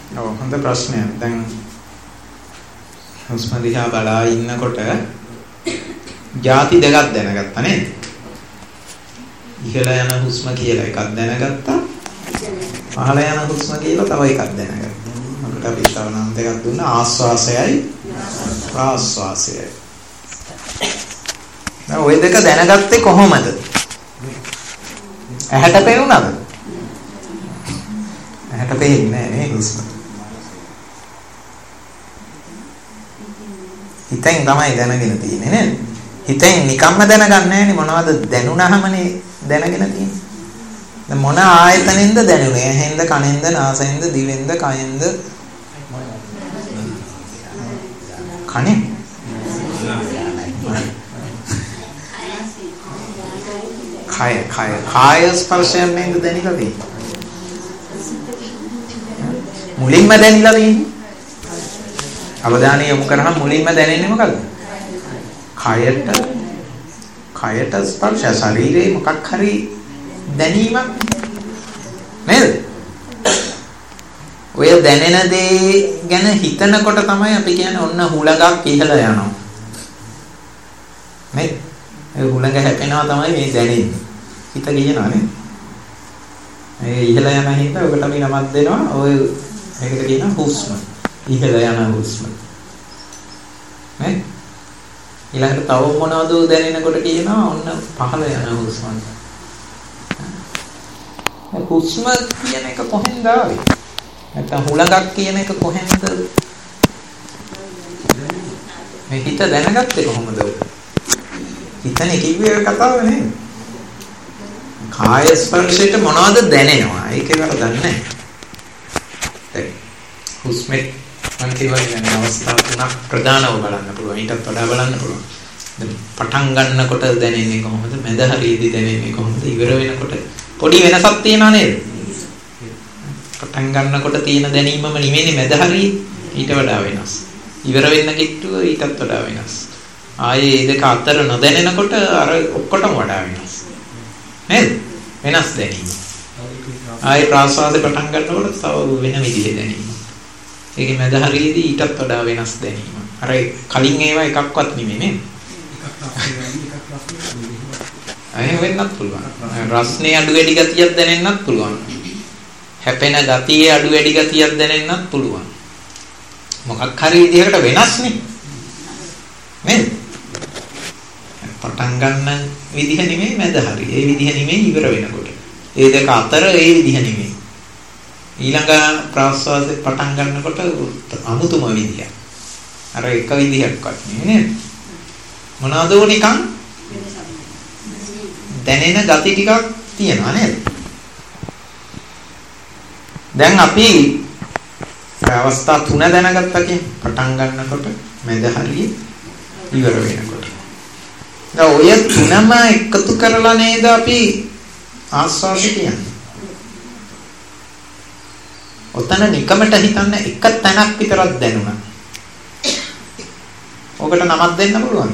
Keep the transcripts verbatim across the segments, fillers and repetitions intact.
ඔව් හොඳ ප්‍රශ්නයක්. දැන් හුස්ම දිහා බලා ඉන්නකොට ಜಾති දෙකක් දැනගත්තා නේද? ඉහළ යන හුස්ම කියලා එකක් දැනගත්තා. පහළ යන හුස්ම කියලා තව එකක් දැනගත්තා. අපිට අපි තවනම් දෙකක් දුන්නා ආස්වාසයයි ප්‍රාස්වාසයයි. දැන් ওই දෙක දැනගත්තේ කොහොමද? ඇහැට පේුණාද? ඇහැට පේන්නේ නැහැ නේ හුස්ම. හිතෙන් තමයි දැනගෙන තියෙන්නේ නේද? හිතෙන් නිකම්ම දැනගන්නේ නැහැනේ මොනවද දැනුණාමනේ දැනගෙන තියෙන්නේ. දැන් මොන ආයතනෙන්ද දැනුනේ? ඇහෙන්ද, කනෙන්ද, නාසයෙන්ද, දිවෙන්ද, කයෙන්ද? කනෙන්. කය කය කාය ස්පර්ශයෙන් නේද දැනිලා තියෙන්නේ. මුලින්ම දැනිලා තියෙන්නේ. අවධානය යොමු කරාම මුලින්ම දැනෙන්නේ මොකද්ද? කයට කයට ස්පර්ශ ශරීරයේ මොකක් හරි දැනීමක් නේද? ඔය දැනෙන දේ ගැන හිතනකොට තමයි අපි කියන්නේ ඔන්න හුලඟක් ඉහළ යනවා. නේද? ඒ හුලඟ හැපෙනවා තමයි මේ දැනෙන්නේ. හිත කියනවා නේද? ඒ ඉහළ යන හිත ඔකට අපි නමක් දෙනවා. ඔය මේකට කියනවා හුස්ම. ඉහළ යන හුස්ම. නේ? ඊළඟට තව මොනවද දැනෙනකොට කියනවා ඔන්න පහළ යන හුස්ම. හුස්ම කියන එක කොහෙන්ද ආවේ? නැත්නම් හුලඟක් කියන එක කොහෙන්ද? මේ හිත දැනගත්තේ කොහොමද? හිතනේ කිව්වේ කතාව නේද? කාය ස්පර්ශයට මොනවද දැනෙනවා? ඒක ඒකට දන්නේ නැහැ. දැන් හුස්මේ මම කියවන්නේ අවස්ථා තුනක් ප්‍රධානව බලන්න පුළුවන්. ඊටත් වඩා බලන්න පුළුවන්. දැන් පටන් ගන්නකොට දැනෙන්නේ කොහොමද? මැද හරියේදී දැනෙන්නේ කොහොමද? ඉවර වෙනකොට පොඩි වෙනසක් තියෙනවා නේද? පටන් ගන්නකොට තියෙන දැනීමම නෙමෙයි මැද හරියේ ඊට වඩා වෙනස්. ඉවර වෙන්න කිට්ටුව ඊටත් වඩා වෙනස්. ආයේ මේ දෙක අතර නොදැනෙනකොට අර ඔක්කොටම වඩා වෙනස්. නේද? වෙනස් දැනීම. ආයේ ප්‍රාසවාසය පටන් ගන්නකොට තව වෙන විදිහේ දැනීම. ඒකේ මැද හරියේදී ඊටත් වඩා වෙනස් දැනීම. අර කලින් ඒවා එකක්වත් නෙමෙයි නේද? අය වෙන්නත් පුළුවන්. රස්නේ අඩු වැඩි ගතියක් දැනෙන්නත් පුළුවන්. හැපෙන ගතියේ අඩු වැඩි ගතියක් දැනෙන්නත් පුළුවන්. මොකක් හරි විදිහකට වෙනස් නේ. නේද? පටන් ගන්න විදිහ නෙමෙයි මැද හරි. ඒ විදිහ නෙමෙයි ඉවර වෙනකොට. ඒ දෙක අතර ඒ විදිහ නෙමෙයි. ඊළඟ ප්‍රාශ්වාසය පටන් ගන්නකොට අමුතුම විදිය. අර එක විදිහක්වත් නෙමෙයි නේද? මොනවාද නිකන් දැනෙන gati ටිකක් තියෙනවා නේද? දැන් අපි අවස්ථා තුන දැනගත්තා කියන්නේ පටන් ගන්නකොට මැද හරිය ඉවර වෙනකොට. දැන් ඔය තුනම එකතු කරලා නේද අපි ආස්වාදය කියන්නේ. ඔතන නිකමට හිතන්න එක තැනක් විතරක් දැනුණා. ඔකට නමක් දෙන්න පුළුවන්ද?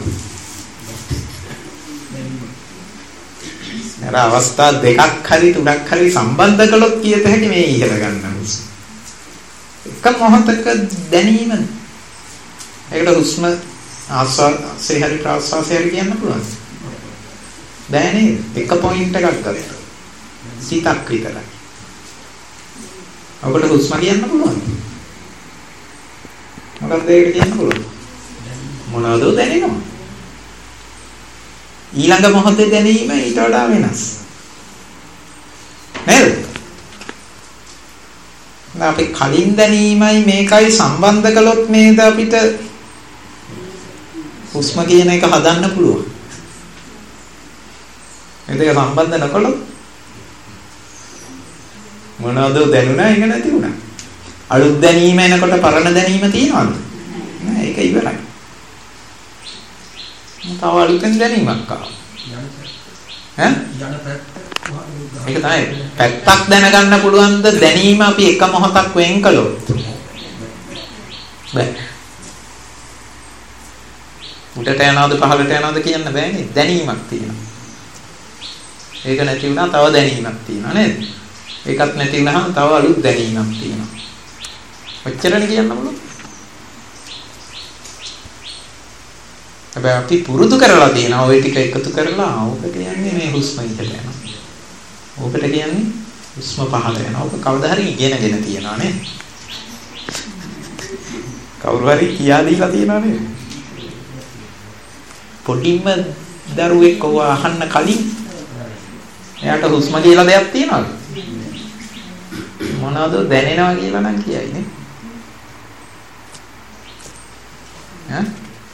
අර අවස්ථා දෙකක් හරි තුනක් හරි සම්බන්ධ කළොත් කියත හැකි මේ ඉහළ ගන්න හුස්ම. එක මොහොතක දැනීම. ඒකට හුස්ම ආස්වාදයේ හරි ප්‍රාස්වාදයේ හරි කියන්න පුළුවන්. බෑ නේද? එක පොයින්ට් එකක් ගත්තා. සිතක් විතරයි. ඔකට හුස්ම කියන්න පුළුවන්. මොකක්ද ඒකට කියන්න පුළුවන්? මොනවද දැනෙනවා? ඊළඟ මොහොතේ දැනීම ඊට වඩා වෙනස්. නේද? අපි කලින් දැනීමයි මේකයි සම්බන්ධ කළොත් නේද අපිට හුස්ම කියන එක හදන්න පුළුවන්. මේ දෙක සම්බන්ධ නොකළොත් මොනවද දැනුණා ඒක නැති වුණා. අලුත් දැනීම එනකොට පරණ දැනීම තියෙනවද? නෑ ඒක ඉවරයි. තව අලුතෙන් දැනීමක් ආවා. ඈ? ඒක තමයි පැත්තක් දැනගන්න පුළුවන්ද දැනීම අපි එක මොහොතක් වෙන් කළොත්? බෑ. උඩට යනවද පහළට යනවද කියන්න බෑනේ. දැනීමක් තියෙනවා. ඒක නැති වුණා තව දැනීමක් තියෙනවා නේද? ඒකත් නැති වුණාම තව අලුත් දැනීමක් තියෙනවා. ඔච්චරනේ කියන්න බලන්න. හැබැයි අපි පුරුදු කරලා තියෙනවා ওই ටික එකතු කරලා ඕක කියන්නේ මේ හුස්ම ඉහට යනවා. ඕකට කියන්නේ හුස්ම පහළ යනවා. ඕක කවදා හරි ඉගෙනගෙන තියනවා නේ. කවුරු හරි කියා දීලා තියනවා නේ. පොඩිම දරුවෙක් ඔව අහන්න කලින් එයාට හුස්ම කියලා දෙයක් තියනවද? මොනවද දැනෙනවා කියලා නම් කියයි නේ. ඈ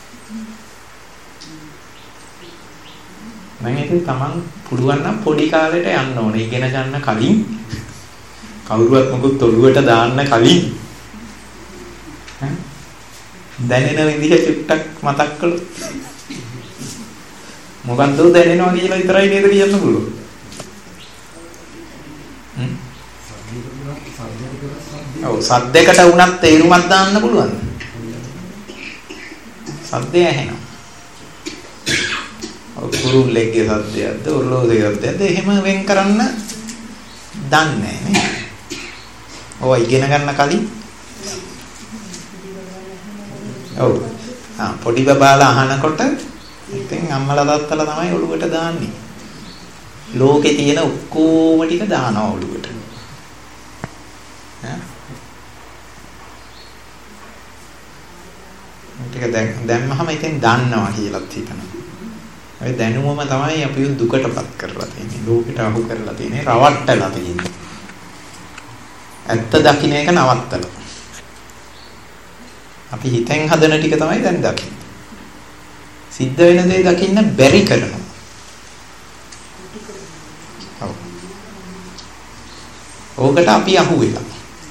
මම ඉතින් තමන් පුළුවන් නම් පොඩි කාලේට යන්න ඕනේ. ඉගෙන ගන්න කලින් කවුරුවත් මොකුත් ඔළුවට දාන්න කලින් ඈ දැනෙන විදිහ චුට්ටක් මතක් කළොත් මොකක්ද දැනෙනවා කියලා විතරයි නේද කියන්න පුළුවන්. හ්ම්. ඔව් සද්දයකට වුණත් තේරුමක් දාන්න පුළුවන්. සද්දය ඇහෙනවා. කුරුල්ලෙක්ගේ සද්දයක්ද ඔරලෝසුවේ සද්දයක්ද එහෙම වෙන් කරන්න දන්නේ නැහැ නේ. ඔය ඉගෙන ගන්න කලින් ඔව් ආ පොඩි බබාලා අහනකොට ඉතින් අම්මලා තාත්තලා තමයි ඔළුවට දාන්නේ. ලෝකේ තියෙන ඔක්කොම ටික දානවා ඔළුවට. ඈ ටික දැන් දැම්මම ඉතින් දන්නවා කියලාත් හිතනවා. ඒ දැනුමම තමයි අපි දුකටපත් කරලා තියෙන්නේ. ලෝකෙට අහු කරලා තියෙන්නේ, රවට්ටලා තියෙන්නේ. ඇත්ත දකින්න එක නවත්තලා. අපි හිතෙන් හදන ටික තමයි දැන් දකින්නේ. සිද්ධ වෙන දේ දකින්න බැරි කරනවා. ඔව්. ඕකට අපි අහු වෙලා.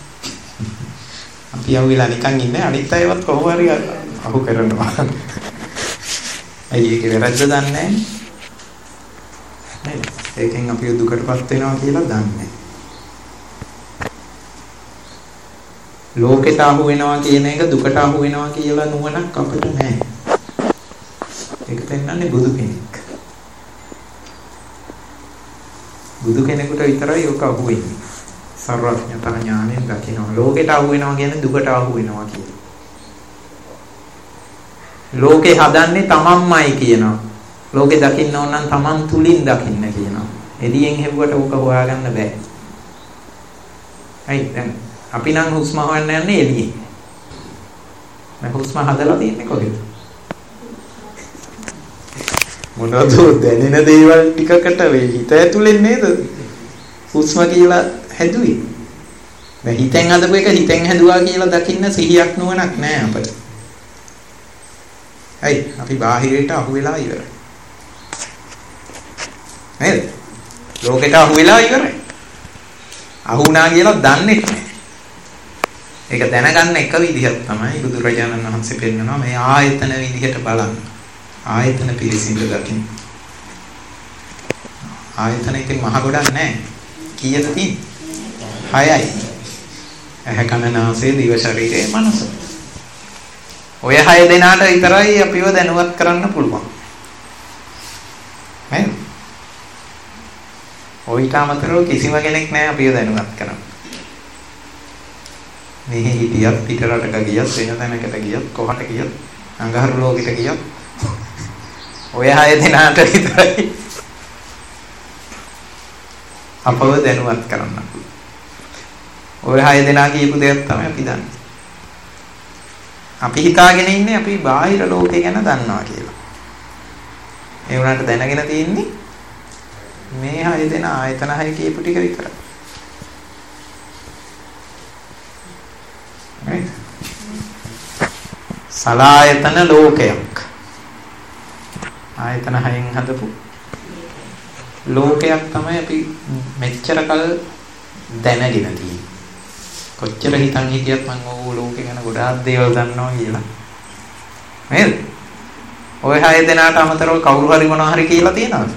අපි අහු වෙලා නිකන් ඉන්නේ අනිත් අයවත් කොහොම හරි අහු කරනවා. අය ඒක වැරද්ද දන්නේ නැහැ. නේද? ඒකෙන් අපි දුකටපත් වෙනවා කියලා දන්නේ නැහැ. ලෝකෙට අහු වෙනවා කියන එක දුකට අහු වෙනවා කියලා නුවණක් අපිට නැහැ. ඒක පෙන්වන්නේ බුදු කෙනෙක්. බුදු කෙනෙකුට විතරයි ඔක අහු වෙන්නේ. සර්වඥතා ඥාණයෙන් දකිනවා. ලෝකෙට අහු වෙනවා කියන්නේ දුකට අහු වෙනවා කියලා. ලෝකේ හදන්නේ තමන්මයි කියනවා. ලෝකේ දකින්න ඕන නම් තමන් තුලින් දකින්න කියනවා. එදියෙන් හෙව්වට ඕක හොයාගන්න බෑ. හයි දැන් අපි නම් හුස්ම හොයන්න යන්නේ එළියේ. මම හුස්ම හදලා තියන්නේ කොහෙද? මොනවද දැනෙන දේවල් ටිකකට වෙයි හිත ඇතුලෙන් නේද? හුස්ම කියලා හැදුවේ. දැන් හිතෙන් හදපු එක හිතෙන් හැදුවා කියලා දකින්න සිහියක් නුවණක් නෑ අපිට. හයි අපි බාහිරයට අහු වෙලා ඉවරයි. නේද? ලෝකෙට අහු වෙලා ඉවරයි. අහු වුණා කියලා දන්නේ නැහැ. ඒක දැනගන්න එක විදිහක් තමයි බුදුරජාණන් වහන්සේ පෙන්නනවා මේ ආයතන විදිහට බලන්න. ආයතන පිළිසිඳ දකින්න. ආයතන එකේ මහ ගොඩක් නැහැ. කීයද තියෙන්නේ? හයයි. ඇහැ කන නාසය දිව ශරීරය මනස. ඔය හය දෙනාට විතරයි අපිව දැනුවත් කරන්න පුළුවන්. නේද? ඔයිට අමතරව කිසිම කෙනෙක් නැහැ අපිව දැනුවත් කරන්න. මෙහි හිටියත් පිට රටක ගියත් වෙන තැනකට ගියත් කොහට ගියත් අඟහරු ලෝකෙට ගියත් ඔය හය දෙනාට විතරයි අපව දැනුවත් කරන්න. ඔය හය දෙනා කියපු දේක් තමයි අපි දන්නේ. අපි හිතාගෙන ඉන්නේ අපි බාහිර ලෝකේ ගැන දන්නවා කියලා. ඒ වුණාට දැනගෙන තියෙන්නේ මේ හය දෙනා ආයතන හය කියපු ටික විතරයි. right? සලායතන ලෝකයක්. ආයතන හයෙන් හදපු ලෝකයක් තමයි අපි මෙච්චර කල් දැනගෙන තියෙන්නේ. කොච්චර හිතන් හිටියත් මම ඕක ලෝකේ ගැන ගොඩාක් දේවල් දන්නවා කියලා. නේද? ඔය හය දෙනාට අමතරව කවුරු හරි මොනවා හරි කියලා තියෙනවද?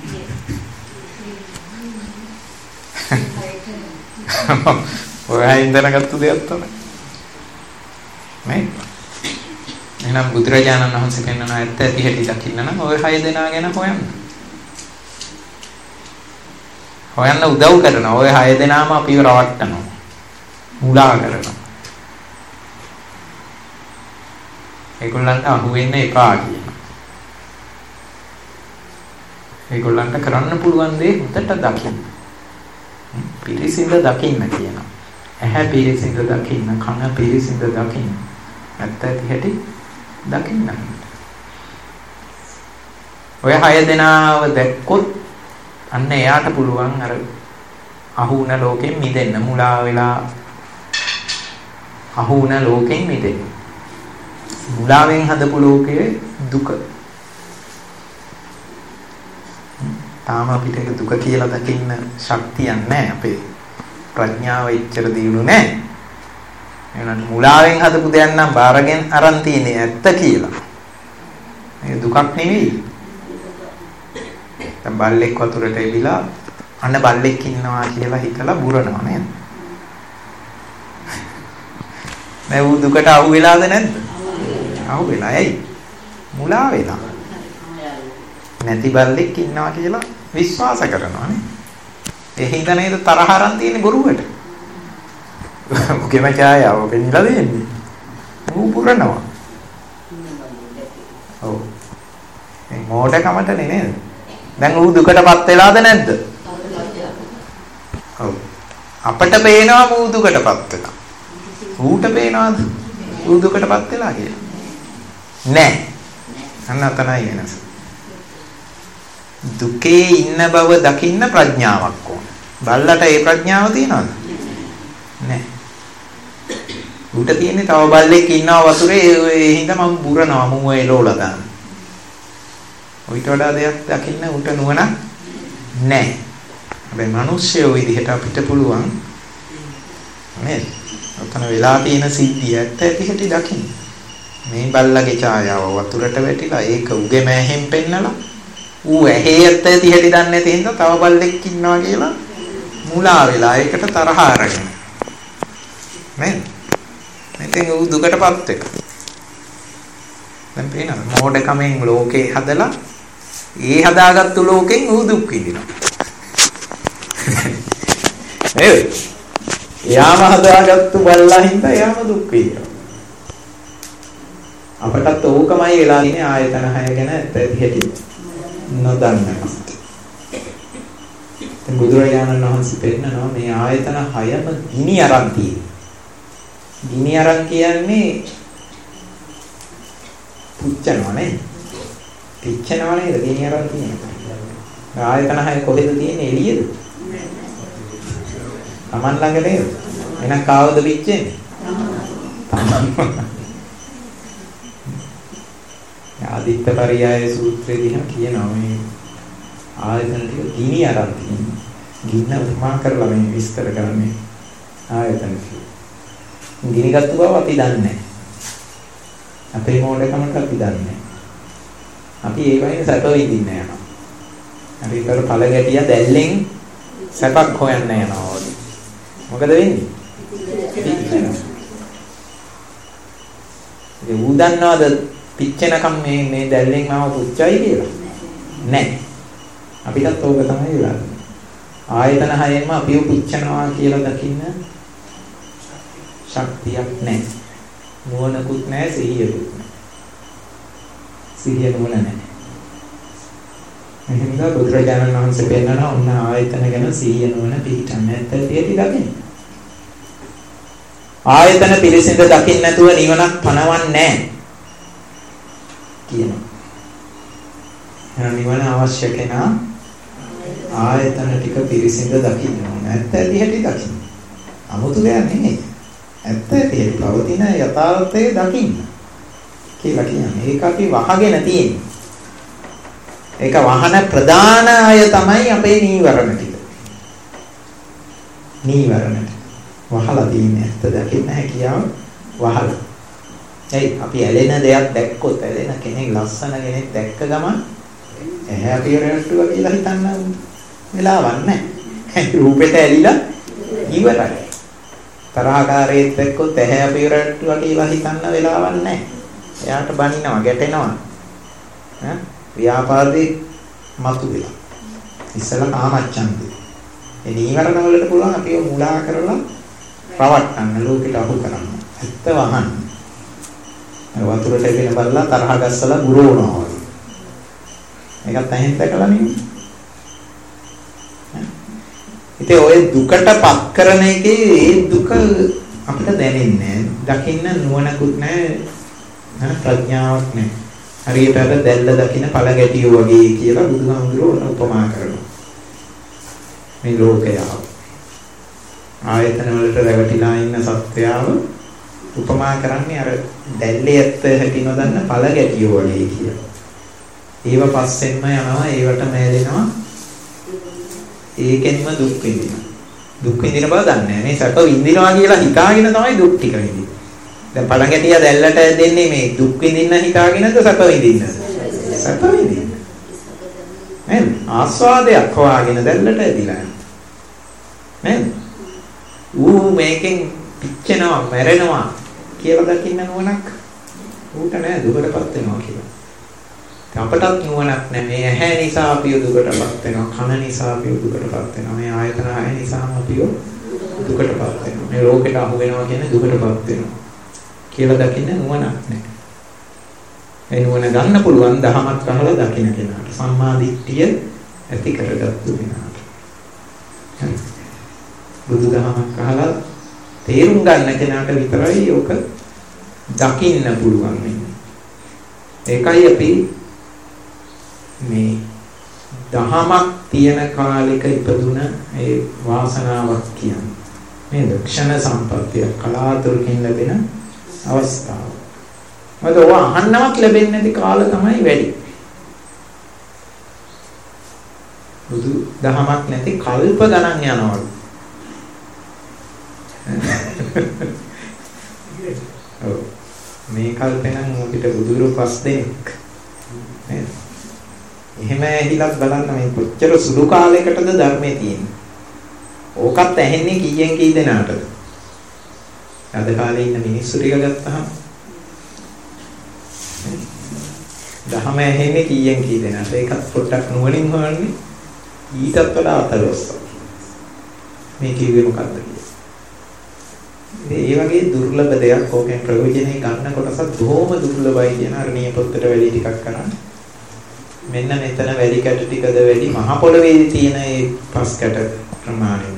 ඔය හයින් දැනගත්තු දෙයක් තමයි. නේ? එහෙනම් බුදුරජාණන් වහන්සේ පෙන්වන ඇත්ත ඇති හැටි දකින්න නම් ඔය හය දෙනා ගැන හොයන්න. හොයන්න උදව් කරනවා. ඔය හය දෙනාම අපිව රවට්ටනවා. මුලා කරනවා. ඒගොල්ලන්ට අහු වෙන්න එපා කියනවා. ඒගොල්ලන්ට කරන්න පුළුවන් දේ හොඳට දකින්න. පිරිසිඳ දකින්න කියනවා. ඇහැ පිරිසිඳ දකින්න, කන පිරිසිඳ දකින්න. ඇත්ත ඇති හැටි දකින්න. ඔය හය දෙනාව දැක්කොත් අන්න එයාට පුළුවන් අර අහු වුණ ලෝකෙන් මිදෙන්න, මුලා වෙලා අහු වුණ ලෝකෙන් මිදෙන්න. මුලාවෙන් හදපු ලෝකයේ දුක. තාම අපිට ඒක දුක කියලා දකින්න ශක්තියක් නැහැ. අපේ ප්‍රඥාව ඉච්ඡර දියුණු නැහැ. එහෙනම් මුලාවෙන් හදපු දෙයක් නම් බාරගෙන අරන් තියෙන්නේ ඇත්ත කියලා. මේ දුකක් නෙවෙයි. දැන් බල්ලෙක් වතුරට එවිලා අන්න බල්ලෙක් ඉන්නවා කියලා හිතලා බුරනවා නේද? මේ ඌ දුකට අහු වෙලාද නැද්ද? අහු වෙලා. ඇයි? මුලා වෙලා. නැති බල්ලෙක් ඉන්නවා කියලා විශ්වාස කරනවා නේ. ඒ හින්දා නේද තරහ අරන් තියෙන්නේ බොරුවට. මොකෙම ඡායාව පෙන්නලා දෙන්නේ. ඌ පුරනවා. ඔව්. ඒ මොඩකමට නේද? දැන් ඌ දුකටපත් වෙලාද නැද්ද? ඔව්. අපට පේනවා ඌ දුකටපත් වෙලා. ඌට පේනවාද? ඌ දුකටපත් වෙලා කියලා. නෑ. අන්න අතනයි වෙනස. දුකේ ඉන්න බව දකින්න ප්‍රඥාවක් ඕන. බල්ලට ඒ ප්‍රඥාව තියනවද? නෑ. ඌට තියෙන්නේ තව බල්ලෙක් ඉන්නවා වතුරේ ඒ හින්දා මම බුරනවා මූව එලෝලා දාන්න. ඔයිට වඩා දෙයක් දකින්න ඌට නුවණ නෑ. හැබැයි මිනිස්සු විදිහට අපිට පුළුවන් නේද? ඔතන වෙලා තියෙන සිද්ධිය ඇත්ත ඇති හැටි දකින්න. මේ බල්ලගේ ඡායාව වතුරට වැටිලා ඒක උගේ මෑහෙන් පෙන්නලා ඌ ඇහි ඇත්ත ඇති හැටි දන්නේ නැති හින්දා තව බල්ලෙක් ඉන්නවා කියලා මුලා වෙලා ඒකට තරහ අරගෙන නේද? ඉතින් ඌ දුකටපත් වෙක. දැන් පේනවද? මොඩකමෙන් ලෝකේ හදලා ඒ හදාගත්තු ලෝකෙන් ඌ දුක් විඳිනවා. නේද? එයාම හදාගත්තු බල්ලා හින්දා එයාම දුක් විඳිනවා. අපටත් ඕකමයි වෙලා ඉන්නේ ආයතන හය ගැන ඇත්ත ඇති හැටි නොදන්නවා. දැන් බුදුරජාණන් වහන්සේ පෙන්නනවා මේ ආයතන හයම ගිනි අරන් තියෙනවා. ගිනි අරන් කියන්නේ පුච්චනවා නේ. පිච්චනවා නේද? ගිනි අරන් තියෙනවා. ආයතන හය කොහෙද තියෙන්නේ? එළියද? Taman ළඟ නේද? එහෙනම් කාවද පිච්චෙන්නේ? Taman. ආදිත්ත පරියාය සූත්‍රයේදී හම් කියනවා මේ ආයතන ටික ගිනි අරන් තියෙනවා. ගින්න උපමා කරලා මේ විස්තර කරන්නේ ආයතන ටික. ගිනිගත්තු බව අපි දන්නේ නැහැ. අපේ මොඩකමකට අපි දන්නේ නැහැ. අපි ඒ වගේ සැප විඳින්න යනවා. අපි ඒකට පළ ගැටිය දැල්ලෙන් සැපක් හොයන්න යනවා. මොකද වෙන්නේ? ඒ උදන්නවද පිච්චෙනකම් මේ මේ දැල්ලෙන් මාව පුච්චයි කියලා? නැහැ. අපිටත් ඕක තමයි වෙලා. ආයතන හයෙන්ම අපිව පුච්චනවා කියලා දකින්න ශක්තියක් නැහැ. නුවණකුත් නැහැ, සිහියකුත් නැහැ. සිහිය නුවණ නැහැ. එහෙනම් බුදුරජාණන් වහන්සේ පෙන්නනවා ඔන්න ආයතන ගැන සිහිය නුවණ පිළිටන්නේ නැත්නම් පිටි දකින්න. ආයතන පිළිසිඳ දකින්න නැතුව නිවනක් පනවන්නේ නැහැ කියනවා. එහෙනම් නිවන අවශ්‍ය කෙනා ආයතන ටික පිළිසිඳ දකින්න ඕනේ. නැත්නම් ඇති හැටි දකින්න. 아무තු දෙයක් නෙමෙයි. ඇත්ත ඇති පවතින යථාර්ථය දකින්න කියලා කියන්නේ. ඒක අපි වහගෙන තියෙන්නේ. ඒක වහන ප්‍රධාන අය තමයි අපේ නීවරණ ටික. නීවරණ වහලා තියෙන්නේ ඇත්ත දකින්න හැකියාව වහලා. එයි අපි ඇලෙන දෙයක් දැක්කොත් ඇලෙන කෙනෙක් ලස්සන කෙනෙක් දැක්ක ගමන් එහේ අපි රැට්ටුවා කියලා හිතන්න වෙලාවක් නැහැ. රූපෙට ඇලිලා ඉවරයි. තරහකාරයෙක් දැක්කොත් ඇහැ අපි රැට්ටුවා කියලා හිතන්න වෙලාවක් නැහැ. එයාට බනිනවා, ගැටෙනවා. ඈ ව්‍යාපාදේ මතුවෙලා. ඉස්සලා කාමච්ඡන්දේ. ඒ නීවරණ වලට පුළුවන් අපිව මුලා කරලා රවට්ටන්න, ලෝකෙට අහු කරන්න. ඇත්ත වහන්න. වතුරට එකින බලලා තරහ ගස්සලා බුරවනවා වගේ. ඒකත් ඇහෙන් දැකලා නෙමෙයි. ඉතින් ඔය දුකටපත් කරන එකේ ඒ දුක අපිට දැනෙන්නේ නැහැ. දකින්න නුවණකුත් නැහැ. ප්‍රඥාවක් නැහැ. හරියට අර දැල්ල දකින්න පළ ගැටියෝ වගේ කියලා බුදුහාමුදුරුවෝ උපමා කරනවා. මේ ලෝකය ආයතන වලට රැවටිලා ඉන්න සත්‍යයව උපමා කරන්නේ අර දැල්ලේ ඇත්ත හැටි නොදන්න පළ ගැටියෝ වගේ කියලා. ඒව පස්සෙන්ම යනවා ඒවට මැලෙනවා. ඒකෙන්ම දුක් විඳිනවා. දුක් විඳින බව දන්නේ නැහැ. මේ සැප විඳිනවා කියලා හිතාගෙන තමයි දුක් ටික විඳින්නේ. දැන් පළ ගැටිය දැල්ලට දෙන්නේ මේ දුක් විඳින්න හිතාගෙනද සැප විඳින්නද? සැප විඳින්න. නේද? ආස්වාදයක් හොයාගෙන දැල්ලට ඇදිලා යනවා. නේද? ඌ මේකෙන් පිච්චෙනවා, මැරෙනවා කියලා දකින්න නුවණක් ඌට නෑ දුකටපත් වෙනවා කියලා. අපටත් නුවණක් නෑ. මේ ඇහැ නිසා අපිව දුකටපත් වෙනවා, කන නිසා අපිව දුකටපත් වෙනවා, මේ ආයතන හය නිසාම අපිව දුකටපත් වෙනවා. මේ ලෝකෙට අහු වෙනවා කියන්නේ දුකටපත් වෙනවා කියලා දකින්න නුවණක් නෑ. ඒ නුවණ ගන්න පුළුවන් දහමක් අහලා දකින්න කෙනාට, සම්මා දිට්ඨිය ඇති කරගත්තු කෙනාට. බුදුදහමක් අහලා තේරුම් ගන්න කෙනාට විතරයි ඕක දකින්න පුළුවන් වෙන්නේ. ඒකයි අපි මේ දහමක් තියෙන කාලෙක ඉපදුන ඒ වාසනාවක් කියන්නේ. මේ දක්ෂණ සම්පත්තිය කලාතුරකින් ලැබෙන අවස්ථාව. මොකද ඔය අහන්නවත් ලැබෙන්නේ නැති කාල තමයි වැඩි. බුදු දහමක් නැති කල්ප ගණන් යනවලු. ඔව් මේ කල්පේ නම් අපිට බුදුරු පස් දෙනෙක් නේද? එහෙම ඇහිලත් බලන්න මේ කොච්චර සුළු කාලයකටද ධර්මයේ තියෙන්නේ. ඕකත් ඇහෙන්නේ කීයෙන් කී දෙනාටද? අද කාලේ ඉන්න මිනිස්සු ටික ගත්තාම දහම ඇහෙන්නේ කීයෙන් කී දෙනාට? ඒකත් පොඩ්ඩක් නුවණින් හොයන්නේ ඊටත් වඩා අතලොස්සක්. මේ කිව්වේ මොකක්ද කියලා. ඒ වගේ දුර්ලභ දෙයක් ඕකෙන් ප්‍රයෝජනෙ ගන්න කොටසක් බොහොම දුර්ලභයි කියන අර නියපොත්තට වැඩි ටිකක් කරන්න. මෙන්න මෙතන වැඩි කැට ටිකද වැඩි මහ පොළවේ තියෙන ඒ පස් කැට ප්‍රමාණයද?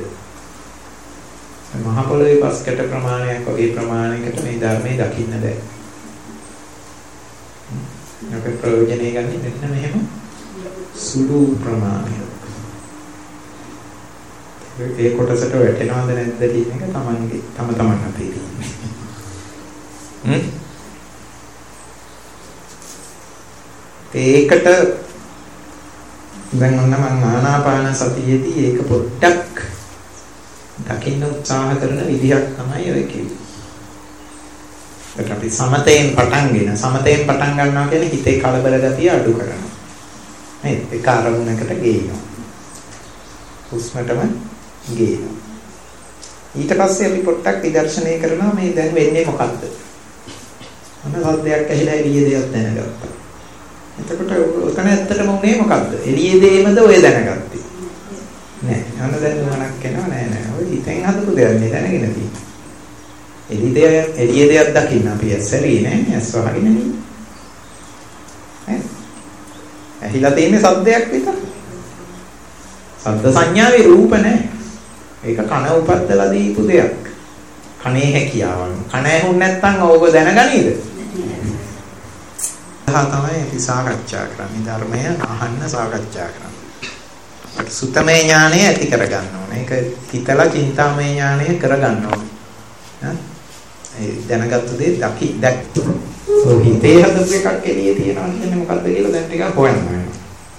මහ පොළවේ පස් කැට ප්‍රමාණයක් වගේ ප්‍රමාණයකට මේ ධර්මයේ දකින්න බෑ. අපේ ප්‍රයෝජනෙ ගන්න මෙන්න මෙහෙම සුළු ප්‍රමාණයක්. ඒ කොටසට වැටෙනවද නැද්ද කියන එක තමන්ගේ තම තමන් අතේ තියෙන්නේ. හ්ම්. ඒකට දැන් ඔන්න මම ආනාපාන සතියේදී ඒක පොඩ්ඩක් දකින්න උත්සාහ කරන විදිහක් තමයි ඔය කිව්වේ. ඒක අපි සමතයෙන් පටන්ගෙන සමතයෙන් පටන් ගන්නවා කියන්නේ හිතේ කලබල ගතිය අඩු කරනවා. නේද? ඒක අරමුණකට ගේනවා. හුස්මටම ගේනවා. ඊට පස්සේ අපි පොට්ටක් විදර්ශනය කරනවා මේ දැන් වෙන්නේ මොකද්ද? මොන සද්දයක් ඇහිලා එළිය දෙයක් දැනගත්තා. එතකොට උතන ඇත්තටම උනේ මොකද්ද? එළිය දෙයමද ඔය දැනගත්තේ? නෑ. අන්න දැන් මොනක් වෙනව නෑ නෑ. ඔය හිතෙන් හදපු දෙයක් නේ දැනගෙන තියෙන්නේ. එළිය දෙය එළිය දෙයක් දකින්න අපි ඇස්සරි නෑ. ඇස් වහගෙන නේ. ඈ. ඇහිලා තියෙන්නේ සද්දයක් විතරයි. සද්ද සංඥාවේ රූප නැහැ. ඒක කන උපද්දලා දීපු දෙයක්. කනේ හැකියාවන්. කන ඇහුන් නැත්නම් ඕක දැනගනීද? නැහැ. තමයි අපි සාකච්ඡා කරන්නේ ධර්මය අහන්න සාකච්ඡා කරන්නේ. සුතමේ ඥානය ඇති කරගන්න ඕනේ. ඒක හිතලා චින්තාමේ ඥානය කරගන්න ඕනේ. ඒ දැනගත්තු දේ දකි දැක්. ඔය හිතේ හදපු එකක් එළියේ තියනවා කියන්නේ මොකද්ද කියලා දැන් ටිකක් හොයන්න වෙනවා.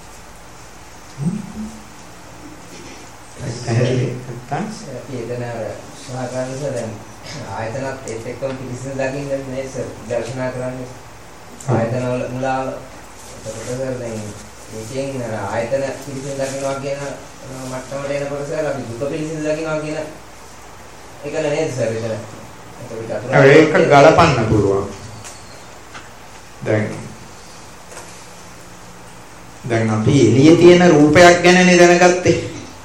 ඇහැරෙන්නේ නැත්තම් අපි එතන සාකච්ඡා දැන් ආයතනත් ඒත් එක්කම පිළිසින දකින්නේ නේ සර් දර්ශනා කරන්නේ ආයතන වල මුලාව එතකොට සර් දැන් මේකෙන් ආයතන පිළිසින දකින්නවා කියන මට්ටමට එනකොට සර් අපි දුක පිළිසින දකින්නවා කියන එක නේද සර් එතන ඒක ගලපන්න පුළුවන් දැන් දැන් අපි එළියේ තියෙන රූපයක් ගැනනේ දැනගත්තේ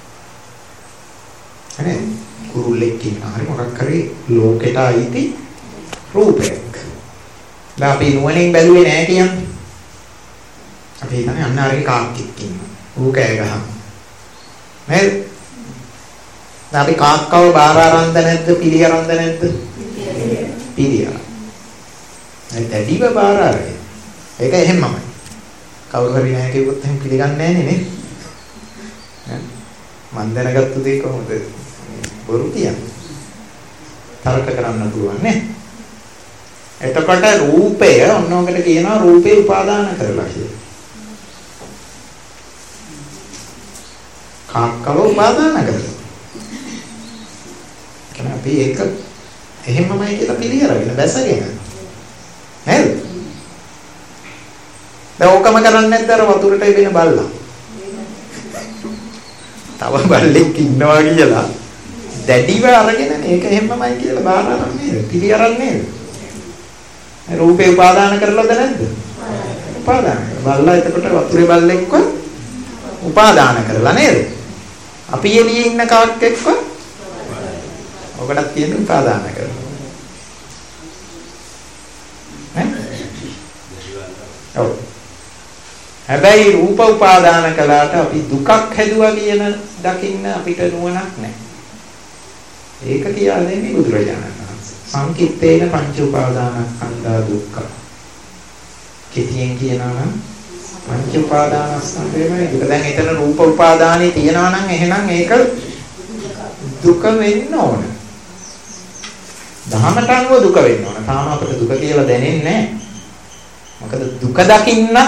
නේ කුරුල්ලෙක් කියන හරි මොකක් කරේ ලෝකෙට අයිති රූපයක් දැන් අපි නුවණින් බැලුවේ නැහැ කියන්නේ. අපි හිතන්නේ අන්න අරගේ කාක්කෙක් ඉන්නවා. ඌ කෑ ගහනවා. නේද? දැන් අපි කාක්කව බාර අරන්ද නැද්ද? පිළි අරන්ද නැද්ද? පිළි අරන්. ඒ දැඩිව බාර අරගෙන. ඒක එහෙමමයි. කවුරු හරි නැහැ කිව්වොත් එහෙම පිළිගන්නේ නැහැ නේ. මම දැනගත්තු දේ කොහොමද? බොරු කියන්නේ. තරක කරන්න පුළුවන් නේ. එතකොට රූපය ඔන්නෝකට කියනවා රූපේ උපාදාන කරලා කියලා. කාක්කව උපාදාන කරලා. කියන්නේ අපි ඒක එහෙමමයි කියලා පිළිගරගෙන බැසගෙන. නේද? දැන් ඕකම කරන්නේ නැද්ද අර වතුරට එබෙන බල්ලා? තව බල්ලෙක් ඉන්නවා කියලා දැඩිව අරගෙන මේක එහෙමමයි කියලා බාර අරන්නේ පිළි අරන්නේ. රූපේ උපාදාන කරලාද නැද්ද? උපාදාන. බල්ලා එතකොට වතුරේ බල්ලෙක්ව උපාදාන කරලා නේද? අපි එළියේ ඉන්න කාක් එක්ක ඔකටත් තියෙන උපාදාන කරනවා. ඈ? ඔව්. හැබැයි රූප උපාදාන කළාට අපි දුකක් හැදුවා කියන දකින්න අපිට නුවණක් නැහැ. ඒක කියලා දෙන්නේ බුදුරජාණන් වහන්සේ. සංකිට්ඨේන පංච උපාදානස්කන්ධා දුක්ඛ. කිතියෙන් කියනවා නම් පංච උපාදානස්කන්ධයමයි. ඒක දැන් එතන රූප උපාදානේ තියනවා නම් එහෙනම් ඒක දුක වෙන්න ඕන. දහමට අනුව දුක වෙන්න ඕන. තාම අපිට දුක කියලා දැනෙන්නේ නැහැ. මොකද දුක දකින්නත්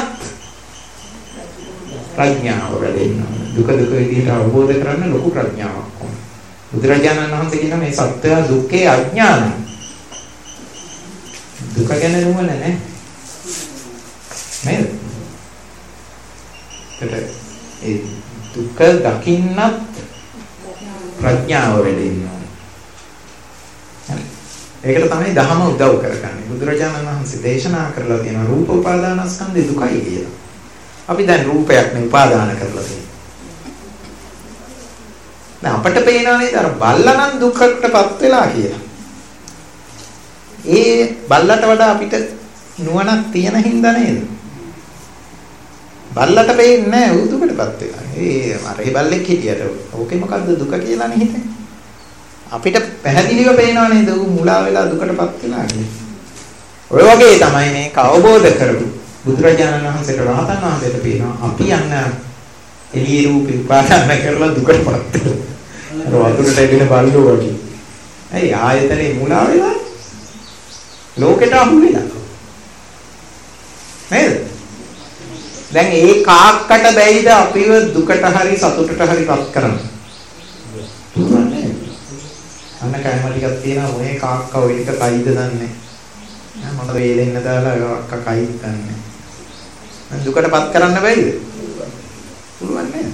ප්‍රඥාව වැඩෙන්න ඕන. දුක දුක විදිහට අවබෝධ කරගන්න ලොකු ප්‍රඥාවක් ඕන. බුදුරජාණන් වහන්සේ කියන මේ සත්‍ය දුක්ඛේ අඥානයි. දුක ගැන නුවණ නැහැ. නේද? ඒ දුක දකින්නත් ප්‍රඥාව වැඩෙන්න ඕන. ඒකට තමයි ධහම උදව් කරගන්නේ. බුදුරජාණන් වහන්සේ දේශනා කරලා තියෙන රූප උපාදානස්කන්ධේ දුකයි කියලා. අපි දැන් රූපයක් නේ උපාදාන කරලා තියෙන්නේ. දැන් අපට පේනවා නේද අර බල්ලා නම් දුක්කටපත් වෙලා කියලා. ඒ බල්ලට වඩා අපිට නුවණක් තියෙන හින්දා නේද? බල්ලට පේන්නේ නැහැ ඌ දුකටපත් වෙලා. ඒ අර ඒ බල්ලෙක් හිටියට ඕකේ මොකද්ද දුක කියලා නේ හිතන්නේ. අපිට පැහැදිලිව පේනවා නේද ඌ මුලා වෙලා දුකටපත් වෙලා කියලා. ඔය වගේ තමයි මේක අවබෝධ කරගු බුදුරජාණන් වහන්සේට රහතන් වහන්සේට පේනවා අපි යන්න එළියේ රූපේ උපාදාන කරලා දුකටපත් වෙලා. අර වතුරට එගෙන බල්ලෝ වගේ. ඇයි ආයතනේ මුලා වෙලා? ලෝකෙට අහු වෙලා. නේද? දැන් ඒ කාක්කට බැයිද අපිව දුකට හරි සතුටට හරිපත් කරන්න? අන්න කයම ටිකක් තියෙනවා ඔය කාක්ක ඔය ටික කයිද දන්නේ නැහැ. මට වේලෙන්න දාලා අක්ක කයිද දන්නේ නැහැ. මම දුකටපත් කරන්න බැයිද? පුළුවන් නේද?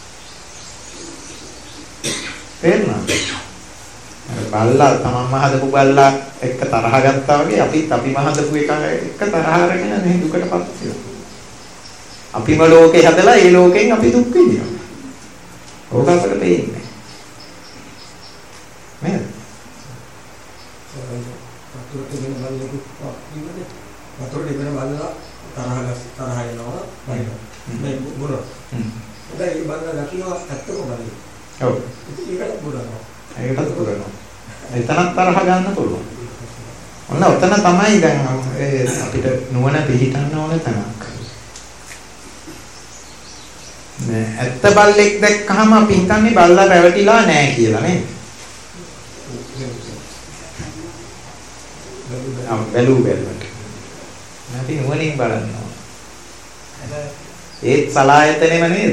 තේරුණාද? බල්ලා තමන්ම හදපු බල්ලා එක්ක තරහ ගත්තා වගේ අපිත් අපිම හදපු එක එක්ක තරහ අරගෙන මේ දුකටපත් වෙනවා. අපිම ලෝකේ හදලා ඒ ලෝකෙන් අපි දුක් විඳිනවා. ඕක අපිට පේන්නේ නේද? වතුරට ගෙන බලනකොට වතුරට ගෙන බලලා තරහ ගස් තරහ එනවා වයින් මේ බුර. දැන් ඒ බලලා දකින්න ඇත්තම බලන්න. ඔව්. ඒකට බුරනවා. ඒකටත් පුරනවා. එතනත් තරහ ගන්න පුළුවන්. ඔන්න ඔතන තමයි දැන් අපිට නුවණ පිළිටන්න ඕන තැනක්. නෑ ඇත්ත බල්ලෙක් දැක්කහම අපි හිතන්නේ බල්ලා රැවටිලා නෑ කියලා නේද? ආ බැලු බැලුවට. අපි නුවණින් බලන්න ඕන. ඒත් සලායතනෙම නේද?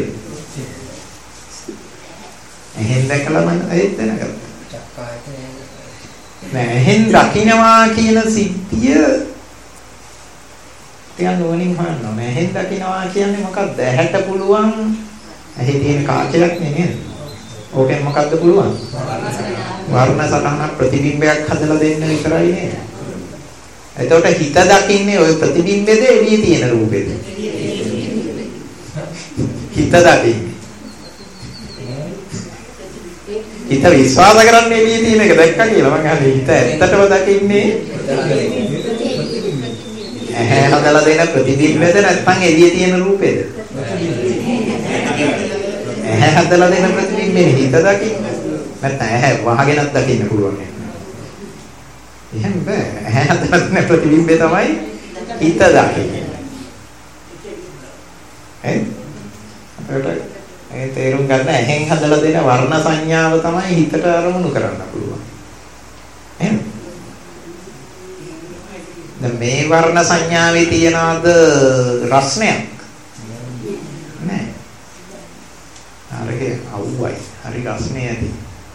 එහෙන් දැකලා මම ඒත් දැනගත්තා. නෑ එහෙන් දකින්නවා කියන සිද්ධිය තියන්න නුවණින් හොයන්න ඕනේ. එහෙන් දකින්නවා කියන්නේ මොකක්ද? ඇහැට පුළුවන් ඇහි තියෙන කාචයක් නෙමෙයි. ඕකෙන් මොකක්ද පුළුවන්? වර්ණ සටහනක් ප්‍රතිබිම්බයක් හදලා දෙන්න විතරයි නේද? එතකොට හිත දකින්නේ ওই ප්‍රතිබිම්බෙද එළියේ තියෙන රූපෙද? හිත දකින්නේ. හිත විශ්වාස කරන්නේ එළියේ තියෙන එක දැක්කා කියලා මම අහන්නේ හිත ඇත්තටම දකින්නේ ඇහැ හදලා දෙන ප්‍රතිබිම්බයද නැත්නම් එළියේ තියෙන රූපේද? ඇහැ හදලා දෙන ප්‍රතිබිම්බේ හිත දකින්න. නැත්නම් ඇහැ වහගෙනත් දකින්න පුළුවන් නේ. එහෙම බෑ. ඇහැ හදලා දෙන ප්‍රතිබිම්බේ තමයි හිත දකින්නේ. හරි? අපිට ඒ තේරුම් ගන්න ඇහෙන් හදලා දෙන වර්ණ සංඥාව තමයි හිතට අරමුණු කරන්න පුළුවන්. එහෙනම් දැන් මේ වර්ණ සංඥාවේ තියනවාද රස්නයක්? නෑ. හරිය අවුවයි. හරි රස්නේ ඇති.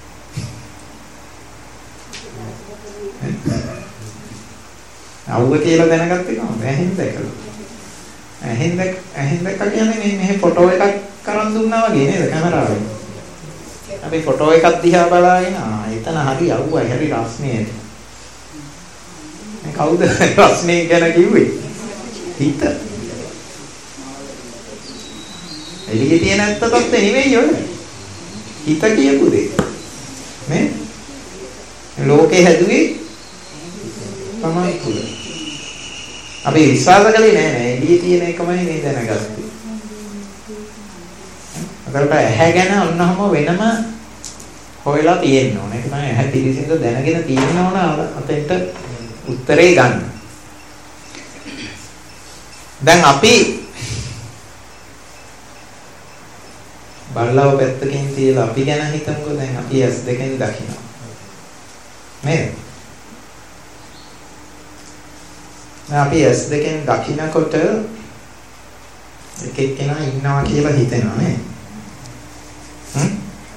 අවුව කියලා දැනගත්තේ කොහොමද? ඇහෙන් දැකලා. ඇහෙන් දැක් ඇහෙන් දැක්ක කියන්නේ මේ මෙහෙ ෆොටෝ එකක් කරන් දුන්නා වගේ නේද කැමරාවෙන්. අපි ෆොටෝ එකක් දිහා බලාගෙන ආ එතන හරි අවුවයි හරි රස්නේ ඇති. මේ කවුද රස්නේ ගැන කිව්වේ? හිත. එළියේ තියෙන ඇත්ත තත්ත්වෙ නෙවෙයි ඔය. හිත කියපු දේ. නේ? ලෝකේ හැදුවේ තමයි කුල. අපි විශ්වාස කළේ නෑ නෑ එළියේ තියෙන එකමයි මේ දැනගත්තේ. අදට ඇහැ ගැන ඔන්නම වෙනම හොයලා තියෙන්න ඕනේ. ඒක තමයි ඇහැ පිළිසින්ද දැනගෙන තියෙන්න ඕන අතෙන්ට උත්තරේ ගන්න. දැන් අපි බල්ලව පැත්තකින් තියලා අපි ගැන හිතමුකෝ. දැන් අපි ඇස් දෙකෙන් දකිනවා. නේද? අපි ඇස් දෙකෙන් දකිනකොට එක එක්කෙනා ඉන්නවා කියලා හිතෙනවා නේ. හ්ම්?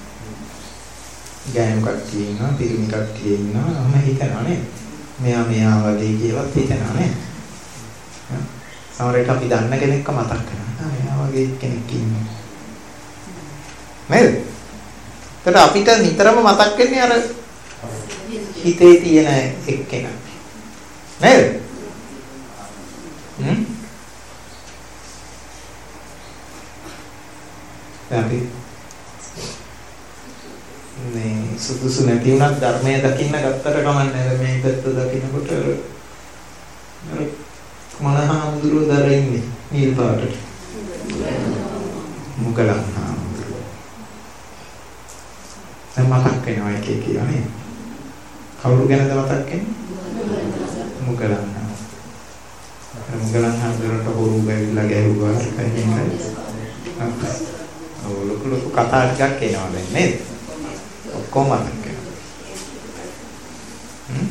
ගෑනු කට්ටිය ඉන්නවා, පිරිමි කට්ටිය ඉන්නවා, ඔහම හිතනවා නේ. මෙයා මෙයා වගේ කියලා හිතනවා නේ. සමහරවිට අපි දන්න කෙනෙක්ව මතක් කරනවා. මෙයා වගේ කෙනෙක් ඉන්නවා. නේද? ඒතර අපිට නිතරම මතක් වෙන්නේ අර හිතේ තියෙන එක්කෙනා. නේද? හ්ම්? අපි මේ සුදුසු නැති වුණත් ධර්මයේ දකින්න ගත්තට කමන්නේ මේ පැත්ත දකින්නකොට අර මනහාමුදුරුව දර ඉන්නේ නිල් පාටට මුගලන් හාමුදුරුව දැන් මතක් වෙනවා එක එක කියලා නේ කවුරු ගැනද මතක් වෙන්නේ මුගලන් හාමුදුරුව මුගලන් හාමුදුරුවන්ට හොරු ගෑවිලා ගැහුවා කන්නේ ඔව් ලොකු ලොකු කතා ටිකක් එනවා දැන් නේද ඔක්කොම මතක් වෙනවා.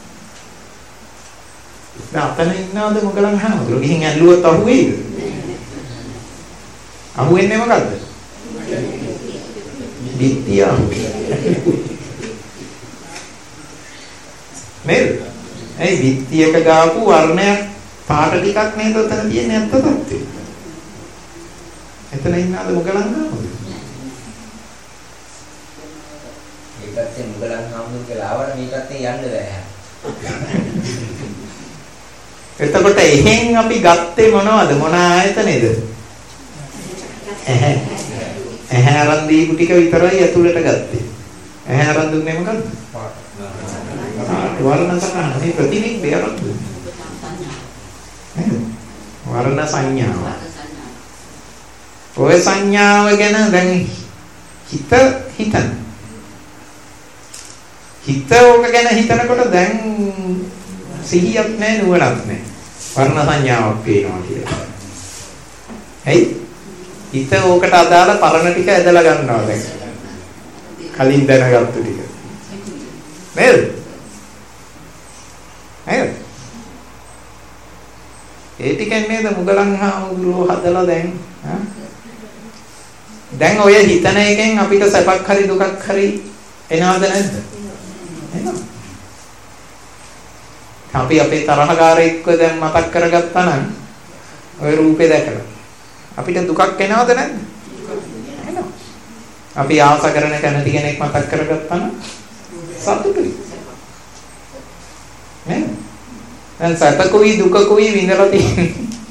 දැන් අතන ඉන්නවද මොකලන් හාමුදුරුවෝ ගිහින් ඇල්ලුවොත් අහුවේද? අහුවෙන්නේ මොකද්ද? බිත්තිය අහුවේ. නේද? ඒ බිත්තියක ගාපු වර්ණයක් පාට ටිකක් නේද උතන තියෙන්නේ අත්ත තත්ත්වය. එතන ඉන්නවද මොකලන් හාමුදුරුවෝ? ඒකත් මුගලන් හාමුදුරුවෝ කියලා ආවට මේ පැත්තෙන් යන්න බෑ. එතකොට එහෙන් අපි ගත්තේ මොනවද? මොන ආයතනේද? ඇහැ. ඇහැ අරන් දීපු ටික විතරයි ඇතුළට ගත්තේ. ඇහැ අරන් දුන්නේ මොකද්ද? පාට. වර්ණ සටහන. මේ ප්‍රතිබිම්බය අරන් දුන්නේ. වර්ණ සංඥාව. ඔය සංඥාව ගැන දැන් හිත හිතන හිත ඕක ගැන හිතනකොට දැන් සිහියක් නැහැ නුවණක් නැහැ. වර්ණ සංඥාවක් පේනවා කියලා. හයි? හිත ඕකට අදාළ පරණ ටික ඇදලා ගන්නවා දැන්. කලින් දැනගත්තු ටික. නේද? නේද? ඒ ටිකෙන් නේද මුගලන් හාමුදුරුවෝ හදලා දැන් හා දැන් ඔය හිතන එකෙන් අපිට සැපක් හරි දුකක් හරි එනවද නැද්ද? එනවා. අපි අපේ තරහකාරයෙක්ව දැන් මතක් කරගත්තා නම් ඔය රූපේ දැකලා අපිට දුකක් එනවද නැද්ද? එනවා. අපි ආස කරන කැමති කෙනෙක් මතක් කරගත්තා නම් සතුටුයි. නේද? දැන් සැපකුයි දුකකුයි විඳලා තියෙන්නේ.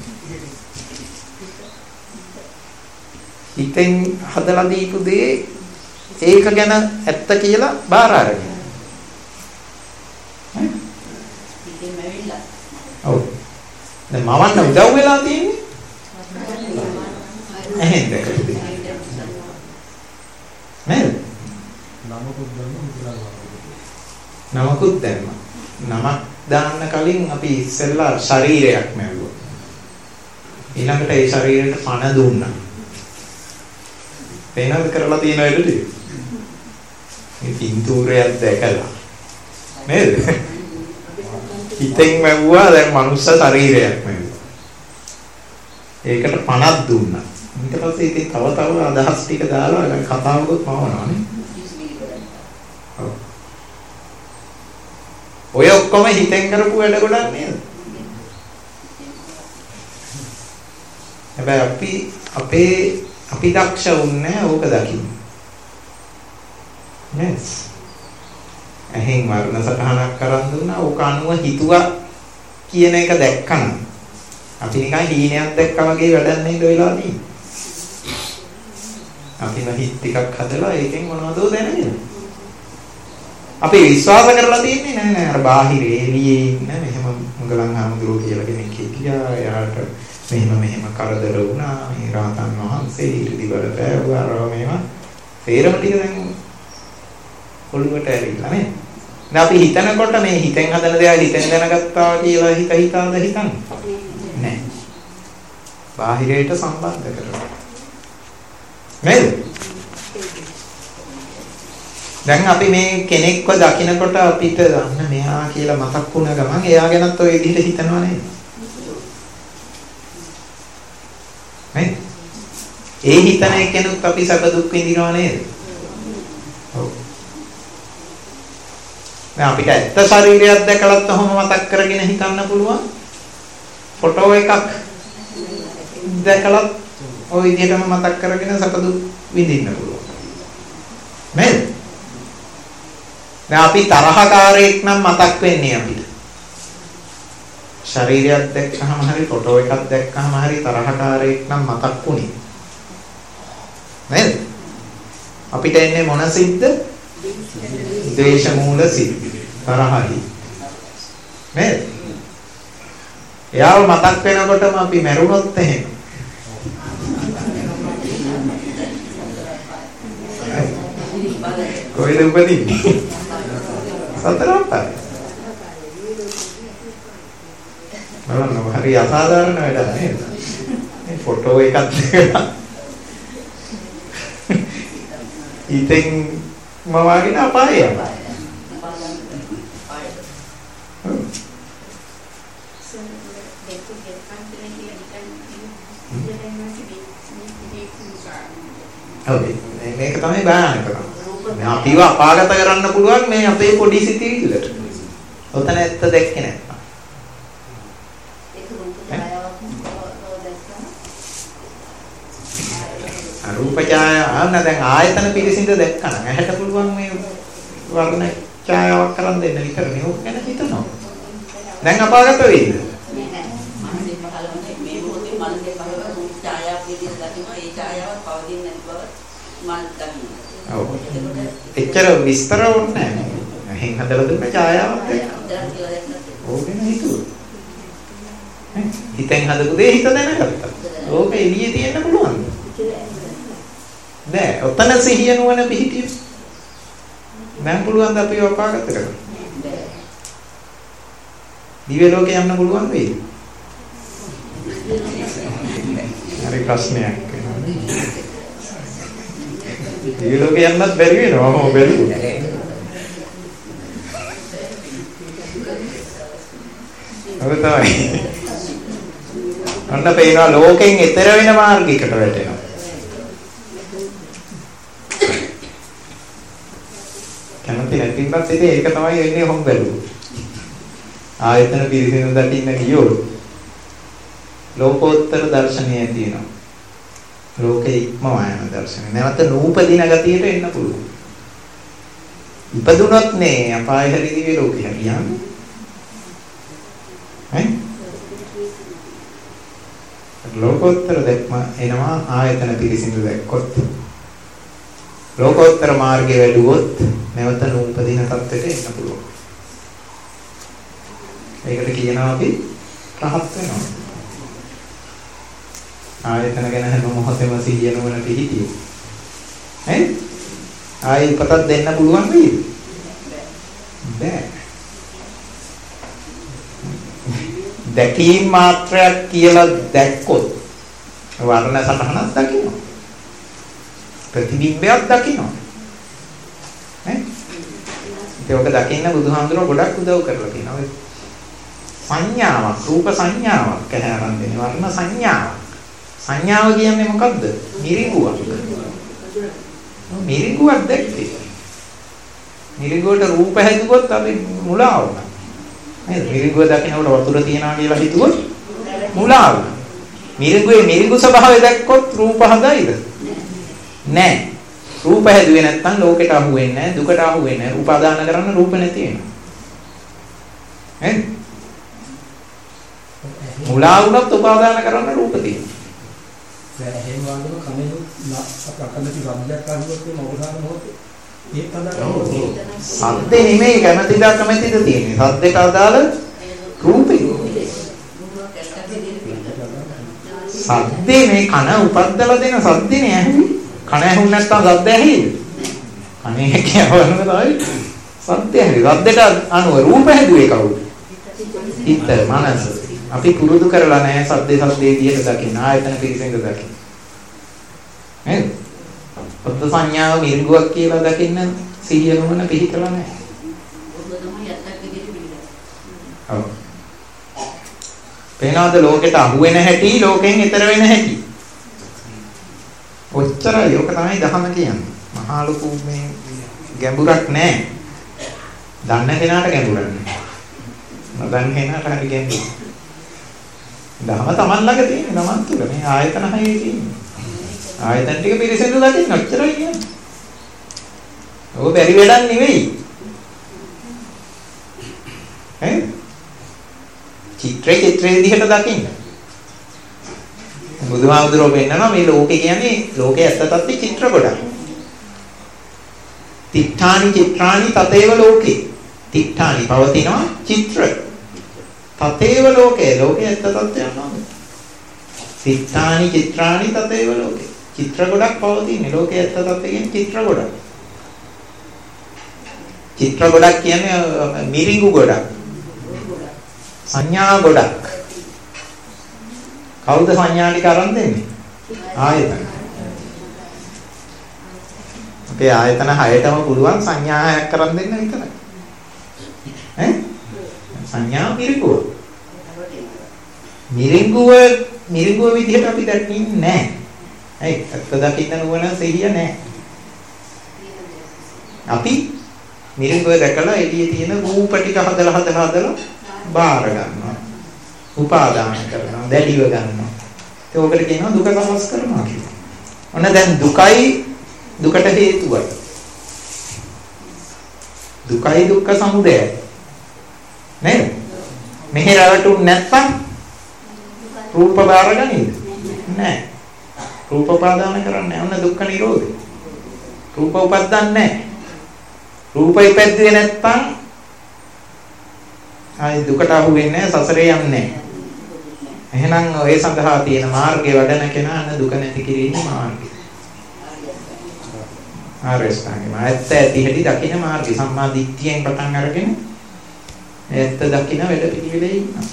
හිතෙන් හදලා දීපු දේ ඒක ගැන ඇත්ත කියලා බාර අරගෙන. ඔව්. දැන් මවන්න උදව් වෙලා තියෙන්නේ. එහෙනම් දැකලා නේද? නමකුත් දැම්මා නමකුත් දැම්මා. නමක් දාන්න කලින් අපි ඉස්සෙල්ලා ශරීරයක් මැව්වා. ඊළඟට ඒ ශරීරයට පණ දුන්නා. වෙනද කරලා තියෙන වැඩ ටික. මේ පින්තූරයක් දැකලා නේද? හිතෙන් මැව්වා දැන් මනුස්ස ශරීරයක් මැව්වා. ඒකට පණක් දුන්නා. ඊට පස්සේ ඉතින් තව තව අදහස් ටික දාලා දැන් කතාවකුත් මවනවානේ. ඔය ඔක්කොම හිතෙන් කරපු වැඩ ගොඩක් නේද? හැබැයි අපි අපේ අපි දක්ෂ වුණේ ඕක දකින්න. නේද? එහෙන් වර්ණ සටහනක් කරන් දුන්නා ඕක අනුව හිතුවා කියන එක දැක්කම අපි නිකන් හීනයක් දැක්කා වගේ වැඩක් නේද වෙලා තියෙන්නේ. අපි හිත ටිකක් හදලා ඒකෙන් මොනවදෝ දැනගෙන. අපි විශ්වාස කරලා තියෙන්නේ නෑ නෑ අර බාහිර එළියේ ඉන්න මෙහෙම මුගලන් හාමුදුරුවෝ කියලා කෙනෙක් හිටියා. එයාට මෙහෙම මෙහෙම කරදර වුණා. මේ රාතන් වහන්සේ ඉරිදි වල පෑවුවා මේවා. තේරම ටික දැන් ඔළුවට ඇවිල්ලා නේ. දැන් අපි හිතනකොට මේ හිතෙන් හදන දේවල් හිතෙන් දැනගත්තා කියලා හිත හිතාද හිතන්නේ නෑ. බාහිරයට සම්බන්ධ කරලා නේද? දැන් අපි මේ කෙනෙක්ව දකිනකොට අපිට අන්න මෙයා කියලා මතක් වුණ ගමන් එයා ගැනත් ඔය විදිහට හිතනවා නේද? නේද? ඒ හිතන එකෙනුත් අපි සැප දුක් විඳිනවා නේද? ඔව්. දැන් අපිට ඇත්ත ශරීරයක් දැකලත් ඔහොම මතක් කරගෙන හිතන්න පුළුවන්. ෆොටෝ එකක් දැකලත් ඔය විදිහටම මතක් කරගෙන සැප දුක් විඳින්න පුළුවන්. නේද? දැන් අපි තරහකාරයෙක් නම් මතක් වෙන්නේ අපිට. ශරීරයක් දැක්කහම හරි ෆොටෝ එකක් දැක්කහම හරි තරහකාරයෙක් නම් මතක් වුණේ. නේද? අපිට එන්නේ මොන සිද්ද? ද්වේෂ මූල සිද්ද. තරහයි. නේද? එයාව මතක් වෙනකොටම අපි මැරුණොත් එහෙම. කොහෙද උපදින්නේ? සතර අපාරේ. බලන්න හරි අසාධාරණ වැඩක් නේද? මේ ෆොටෝ එකක් දෙකලා ඉතින් මවාගෙන අපාරේ යනවා. ඔව් මේක තමයි බාහනකම. මේ අපිව අපාගත කරන්න පුළුවන් මේ අපේ පොඩි සිතිවිල්ලට. ඔතන ඇත්ත දැක්කේ නැත්නම්. අරූප ඡායාව ආන දැන් ආයතන පිළිසින්ද දැක්කනම් ඇහැට පුළුවන් මේ වර්ණ ඡායාවක් කරන් දෙන්න විතර නේ ඔක ගැන හිතනවා. දැන් අපාගත වෙයිද? නෑ නෑ. මනසේ පහළවන්නේ මේ මොහොතේ මනසේ පහළව රූප ඡායාවක් විදිහට දකිනවා. ඒ ඡායාවක් පවතින්නේ නැති බව මන දකිනවා. ඔව්. එච්චර විස්තර ඕනේ නැහැ. එහෙන් හදලා දුන්න ඡායාවක් දැක්ක. ඕකෙන හිතුවා. හිතෙන් හදපු දේ හිත දැනගත්තා. ඕක එළියේ තියෙන්න පුළුවන්. නෑ, ඔතන සිහිය නුවණ පිහිටිය. දැන් පුළුවන් ද අපිව අපාගත කරන්න? දිව්‍ය ලෝකේ යන්න පුළුවන් වෙයිද? හරි ප්‍රශ්නයක් වෙනවා. දිව්‍ය ලෝකේ යන්නත් බැරි වෙනවා. මොකද බැරි වුණා. ඔබ තමයි. අන්න පේනවා ලෝකෙන් එතර වෙන මාර්ගයකට වැටෙනවා. කැමති නැතිවත් ඉතින් ඒක තමයි වෙන්නේ හොම් බැලුව. ආයතන පිරිසිදු දකින්න ගියොත් ලෝකෝත්තර දර්ශනය තියෙනවා. ලෝකේ ඉක්මවා යන දර්ශනය. නැවත නූපදින ගතියට එන්න පුළුවන්. ඉපදුනොත් නේ අපාය හරි දිවි ලෝකේ හරියන්නේ. ඈ? ලෝකෝත්තර දැක්ම එනවා ආයතන පිරිසිදු දැක්කොත්. ලෝකෝත්තර මාර්ගයේ වැඩුවොත් නැවත නූපදින තත්ත්වයට එන්න පුළුවන්. ඒකට කියනවා අපි රහත් වෙනවා. ආයතන ගැන හැම මොහොතෙම සිහිය නුවණ පිහිටියේ. ඈ? ආයි උපතක් දෙන්න පුළුවන් වෙයිද? බෑ. දැකීම් මාත්‍රයක් කියලා දැක්කොත් වර්ණ සටහනක් දකින්න. ප්‍රතිබිම්බයක් දකින්න. ඈ? ඒක දකින්න බුදුහාමුදුරුවෝ ගොඩක් උදව් කරලා තියෙනවා. සංඥාවක්, රූප සංඥාවක් කැහැරන් දෙන වර්ණ සංඥාවක්. සංඥාව කියන්නේ මොකද්ද? මිරිඟුවක්. මිරිඟුවක් දැක්කේ. මිරිඟුවට රූප හැදුවොත් අපි මුලා වුණා. නේද? මිරිඟුව දකින්නකොට වතුර තියනවා කියලා හිතුවොත් මුලා වුණා. මිරිඟුවේ මිරිඟු ස්වභාවය දැක්කොත් රූප හදයිද? නැහැ. රූප හැදුවේ නැත්නම් ලෝකෙට අහු වෙන්නේ නැහැ, දුකට අහු වෙන්නේ නැහැ. උපාදාන කරන්න රූප නැති වෙනවා. නේද? මුලා වුණත් උපාදාන කරන්න රූප තියෙනවා. දැන් එහෙම වගේම කමෙන් අකමැති රබ්දයක් අහුවොත් මේ අවසාන මොහොතේ ඒක අදාළ සද්දේ නෙමෙයි කැමැතිද අකමැතිද තියෙන්නේ. සද්දේට අදාළ රූපේ. සද්දේ මේ කන උපද්දලා දෙන සද්දේනේ ඇහුනේ. කන ඇහුන්නේ නැත්නම් සද්ද ඇහිද? කනේ කියවන්න තමයි සද්ද ඇහි. සද්දේට අනුව රූප හැදුවේ කවුද? හිත, මනස. අපි පුරුදු කරලා නැහැ සද්දේ සද්දේ විදියට දකින්න. ආයතන පිරිසෙන්ද දකින්න. නේද? පොත් සංඥාව මිරිඟුවක් කියලා දකින්න සිහිය නොවන පිළිතලා නැහැ. ඔව්. පේනවාද ලෝකෙට අහු වෙන හැටි, ලෝකෙන් ඈතර වෙන හැටි. ඔච්චරයි ඔක තමයි ධහම කියන්නේ. මහා ලොකු මේ ගැඹුරක් නැහැ. දන්න කෙනාට ගැඹුරක් නැහැ. නොදන්න කෙනාට හරි ගැඹුරයි. ධහම Taman ළඟ තියෙන Taman තුල මේ ආයතන හයේ තියෙන්නේ. ආයතන ටික පිරිසිදු දකින්න ඔච්චරයි කියන්නේ. ඔබ බැරි වැඩක් නෙවෙයි. ඈ? චිත්‍රේ චිත්‍රේ විදිහට දකින්න. බුදුහාමුදුරුවෝ පෙන්නනවා මේ ලෝකේ කියන්නේ ලෝකයේ ඇත්ත තත්ත්වයේ චිත්‍ර ගොඩක්. තිට්ඨානි චිත්‍රානි තතේව ලෝකේ. තිට්ඨානි පවතිනවා චිත්‍ර. තතේව ලෝකේ ලෝකයේ ඇත්ත තත්ත්වය නෝද? තිට්ඨානි චිත්‍රානි තතේව ලෝකේ. චිත්‍ර ගොඩක් පවතින්නේ ලෝකයේ ඇත්ත තත්ත්වය කියන්නේ චිත්‍ර ගොඩක්. චිත්‍ර ගොඩක් කියන්නේ මිරිඟු ගොඩක්. සංඥා ගොඩක්. කවුද සංඥා ටික අරන් දෙන්නේ? ආයතන. අපේ ආයතන හයටම පුළුවන් සංඥා හයක් කරන් දෙන්න විතරයි. ඈ? සංඥා මිරිඟුව. මිරිඟුව මිරිඟුව විදිහට අපි දකින්නේ නැහැ. ඇයි? ඇත්ත දකින්න නුවණ සිහිය නැහැ. අපි මිරිඟුව දැකලා එළියේ තියෙන රූප ටික හදලා හදලා හදලා බාර ගන්නවා. උපාදාන කරනවා, දැඩිව ගන්නවා. ඒක ඔකට කියනවා දුක සමස් කරනවා කියලා. ඔන්න දැන් දුකයි දුකට හේතුවයි. දුකයි දුක්ඛ සමුදයයි. නේද? මෙහෙ රැවටුනේ නැත්තම් රූප බාරගනීද? නැහැ. රූප උපාදාන කරන්නේ නැහැ. ඔන්න දුක්ඛ නිරෝධය. රූප උපදින්නේ නැහැ. රූප ඉපැද්දුවේ නැත්තම් ආයි දුකට අහු වෙන්නේ නැහැ, සසරේ යන්නේ නැහැ. එහෙනම් ඔය සඳහා තියෙන මාර්ගය වඩන කෙනා අන්න දුක නැති කිරීමේ මාර්ගය. ආරස්ථාංගේ මායත් ඇති හැටි දකින්න මාර්ගය සම්මා දිට්ඨියෙන් පටන් අරගෙන ඇත්ත දකින්න වැඩ පිළිවෙලේ ඉන්නවා.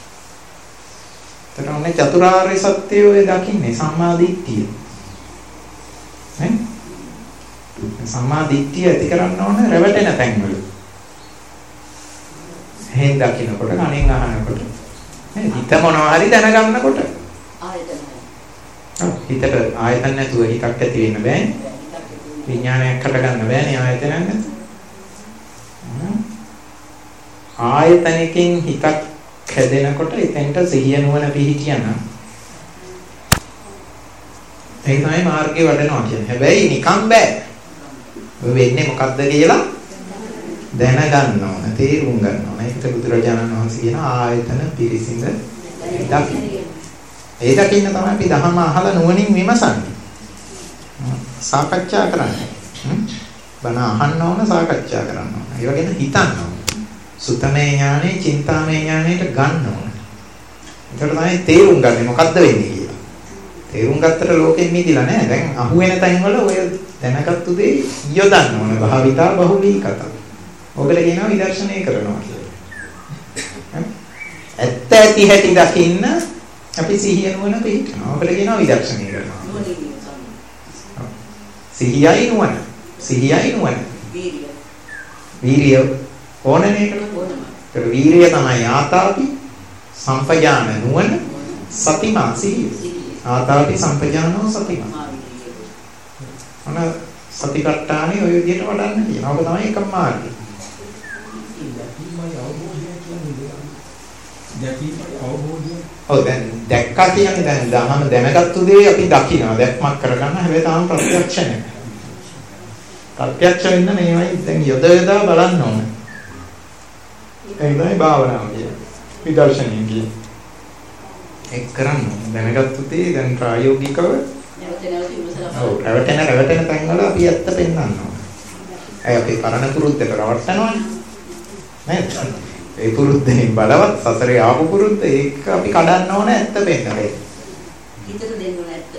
ඒතරන්නේ චතුරාර්ය සත්‍යය ඔය දකින්නේ සම්මා දිට්ඨිය. නේ? සම්මා දිට්ඨිය ඇති කරන්න ඕනේ රැවටෙන තැන්වල. හේන් දකින්නකොට කණෙන් අහනකොට නේ හිත මොනවා හරි දැනගන්නකොට ආයතන. ඔව් හිතට ආයතන නැතුව හිතක් ඇති වෙන්න බෑනේ. විඥානයක් හට ගන්න බෑනේ ආයතනයක් නැතුව. ආයතනකින් හිතක් හැදෙනකොට එතෙන්ට සිහිය නුවණ පිහිටියනම් ඒ තමයි මාර්ගේ වඩනවා කියන්නේ. හැබැයි නිකම් බෑ. ඔය වෙන්නේ මොකද්ද කියලා දැනගන්න ඕන, තේරුම් ගන්න ඕන. ඒකට බුදුරජාණන් වහන්සේ කියන ආයතන පිරිසිඳ දකින්න. ඒ දකින්න තමයි අපි ධර්ම අහලා නුවණින් විමසන්නේ. සාකච්ඡා කරන්නේ. බණ අහන්න ඕන, සාකච්ඡා කරන්න ඕන. ඒ වගේම හිතන්න ඕන. සුතමේ ඥානෙ, චින්තාමේ ඥානෙට ගන්න ඕන. ඒකට තමයි තේරුම් ගන්නේ මොකද්ද වෙන්නේ කියලා. තේරුම් ගත්තට ලෝකෙන් මිදිලා නෑ. දැන් අහුවෙන තැන්වල ඔය දැනගත්තු දේ යොදන්න ඕන. භාවිතා බහුලී කතා. ඔබට කියනවා විදර්ශනය කරනවා කියලා. ඇත්ත ඇති හැටි දකින්න අපි සිහිය නුවණ පිළිටනවා. ඔබට කියනවා විදර්ශනය කරනවා. සිහියයි නුවණ. සිහියයි නුවණ. වීරිය. වීරිය ඕනනේ ඒකට. ඒක වීරිය තමයි ආතාපි සම්පජාන නුවණ සතිමා සිහිය. ආතාපි සම්පජානෝ සතිමා. අන සතිපට්ඨානේ ඔය විදිහට වඩන්න කියනවා. ඔබ තමයි එකම මාර්ගය. ඔව් දැන් දැක්කා කියන්නේ දැන් දහම දැනගත්තු දේ අපි දකිනවා. දැක්මක් කරගන්න හැබැයි තාම ප්‍රත්‍යක්ෂ නැහැ. ප්‍රත්‍යක්ෂ වෙන්න මේවයි දැන් යොද යොදා බලන්න ඕනේ. ඒකයි භාවනාව කියන්නේ. විදර්ශනය කියන්නේ. ඒක කරන්න දැනගත්තු දේ දැන් ප්‍රායෝගිකව නැවත නැවත ඉවසලා ඔව් රැවටෙන රැවටෙන තැන්වල අපි ඇත්ත පෙන්වන්න ඕනේ. අය අපි පරණ පුරුද්දට රවට්ටනවනේ. නේද? ඒ පුරුද්දෙන් බලවත් සසරේ ආපු පුරුද්ද ඒක අපි කඩන්න ඕනේ ඇත්ත පෙන්නලා. හිතට දෙන්න ඕනේ ඇත්ත.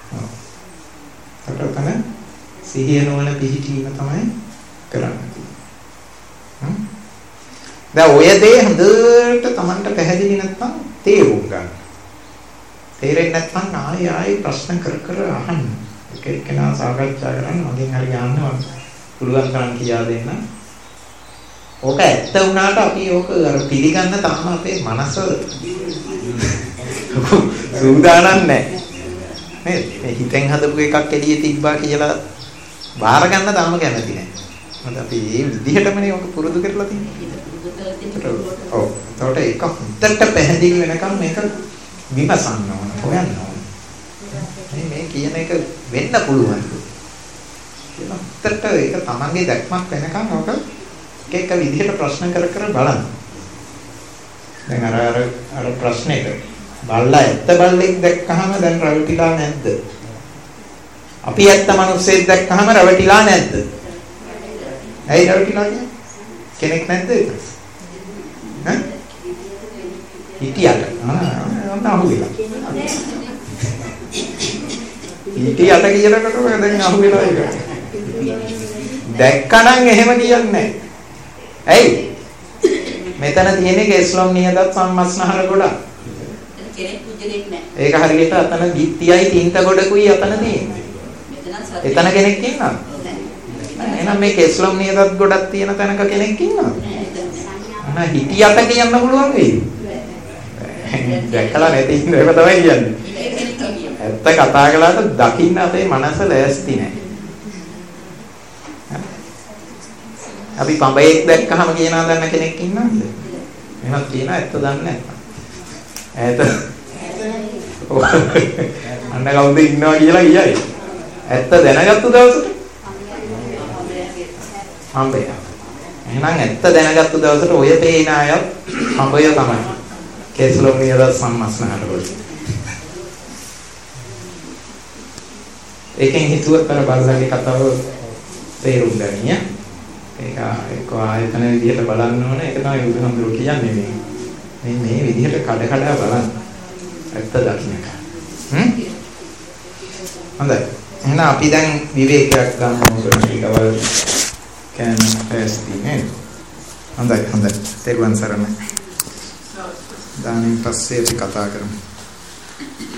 ඔව්. ඒකට සිහිය නොවන පිහිටීම තමයි කරන්නේ. හ්ම්. දැන් ඔය දේ හොඳට Tamanට පැහැදිලි නැත්නම් තේරුම් ගන්න. තේරෙන්නේ නැත්නම් ආයෙ ආයෙ ප්‍රශ්න කර කර අහන්න. එක එක්කෙනා සාකච්ඡා කරන්න මගෙන් හරි යන්න පුළුවන් තරම් කියා දෙන්න. ඕක ඇත්ත වුණාට අපි ඕක අර පිළිගන්න තාම අපේ මනස සූදානම් නැහැ. නේද? මේ හිතෙන් හදපු එකක් එළියේ තිබ්බා කියලා බාර ගන්න තාම කැමති නැහැ. මොකද අපි මේ විදිහටමනේ ඕක පුරුදු කරලා තියෙන්නේ. ඔව්. ඒකට ඒක හුත්තට පැහැදිලි වෙනකම් මේක විමසන්න ඕන, හොයන්න ඕන. මේ මේ කියන එක වෙන්න පුළුවන්. කියලා හුත්තට ඒක තමන්ගේ දැක්මක් වෙනකම් ඕක එක එක විදිහට ප්‍රශ්න කර කර බලන්න. දැන් අර අර අර ප්‍රශ්නෙක බල්ලා ඇත්ත බල්ලෙක් දැක්කහම දැන් රැවටිලා නැද්ද? අපි ඇත්ත මිනිස්සෙක් දැක්කහම රැවටිලා නැද්ද? ඇයි රැවටිලා කියන්නේ? කෙනෙක් නැද්ද ඒක? ඈ? හිටියට. ආ ඔන්න අහුවෙලා. හිටියට කියනකොට දැන් අහුවෙලා ඒක. දැක්කනම් එහෙම කියන්නේ නැහැ. ඇයි? මෙතන තියෙන්නේ කේස්ලොම් නියදත් සම්මස්නහර ගොඩක්. කෙනෙක් පුජ්‍යලෙක් නැහැ. ඒක හරියට අතන දිත්‍යයි තින්ත ගොඩකුයි අතන තියෙන්නේ. මෙතන එතන කෙනෙක් ඉන්නවද? එහෙනම් මේ කේස්ලොම් නියදත් ගොඩක් තියෙන තැනක කෙනෙක් ඉන්නවද? අන්න හිටියට කියන්න පුළුවන් වෙයි. දැක්කලා නැති ඉන්න එක තමයි කියන්නේ. ඇත්ත කතා කළාට දකින්න අපේ මනස ලෑස්ති නැහැ. අපි පඹයෙක් දැක්කහම කියනවා දන්න කෙනෙක් ඉන්නවද? එහෙනම් කියනවා ඇත්ත දන්නේ නැත්නම්. ඈත. අන්න කවුද ඉන්නවා කියලා කියයි. ඇත්ත දැනගත්තු දවසට පඹය. එහෙනම් ඇත්ත දැනගත්තු දවසට ඔය පේන අය පඹය තමයි. කේසලොම් නියද සම්මස්නහට වල. ඒකෙන් හිතුවත් අර බල්ලගේ කතාව තේරුම් ගනිය. ඒක එක්ක ආයතන විදිහට බලන්න ඕන. ඒක තමයි බුදුහාමුදුරුවෝ කියන්නේ මේ. මේ මේ විදිහට කඩ කඩ බලන්න. ඇත්ත දකින්නක. හ්ම්? හොඳයි. එහෙනම් අපි දැන් විවේකයක් ගන්න ඕන ටිකවල් කෑම පැස්ති නේ. හොඳයි හොඳයි. තෙරුවන් සරණයි. දානින් පස්සේ අපි කතා කරමු.